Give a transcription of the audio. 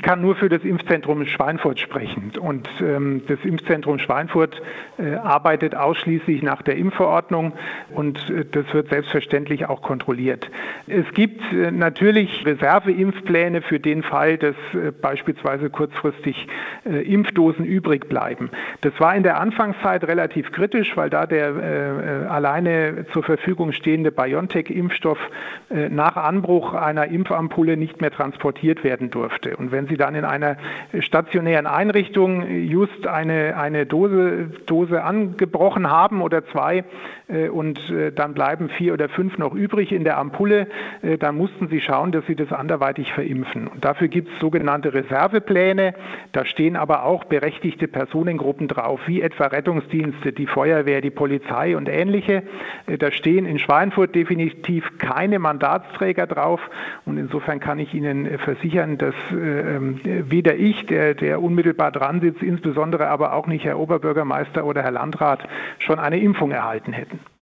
kann nur für das Impfzentrum Schweinfurt sprechen. Und das Impfzentrum Schweinfurt arbeitet ausschließlich nach der Impfverordnung und das wird selbstverständlich auch kontrolliert. Es gibt natürlich Reserveimpfpläne für den Fall, dass beispielsweise kurzfristig Impfdosen übrig bleiben. Das war in der Anfangszeit relativ kritisch, weil da der alleine zur Verfügung stehende BioNTech-Impfstoff nach Anbruch einer Impfampulle nicht mehr transportiert werden durfte. Und wenn Sie dann in einer stationären Einrichtung just eine Dose angebrochen haben oder 2 und dann bleiben 4 oder 5 noch übrig in der Ampulle, dann mussten Sie schauen, dass Sie das anderweitig verimpfen. Und dafür gibt es sogenannte Reservepläne. Da stehen aber auch berechtigte Personengruppen drauf, wie etwa Rettungsdienste, die Feuerwehr, die Polizei und ähnliche. Da stehen in Schweinfurt definitiv keine Mandatsträger drauf. Und insofern kann ich Ihnen versichern, dass weder ich, der unmittelbar dran sitzt, insbesondere aber auch nicht Herr Oberbürgermeister oder Herr Landrat, schon eine Impfung erhalten hätten.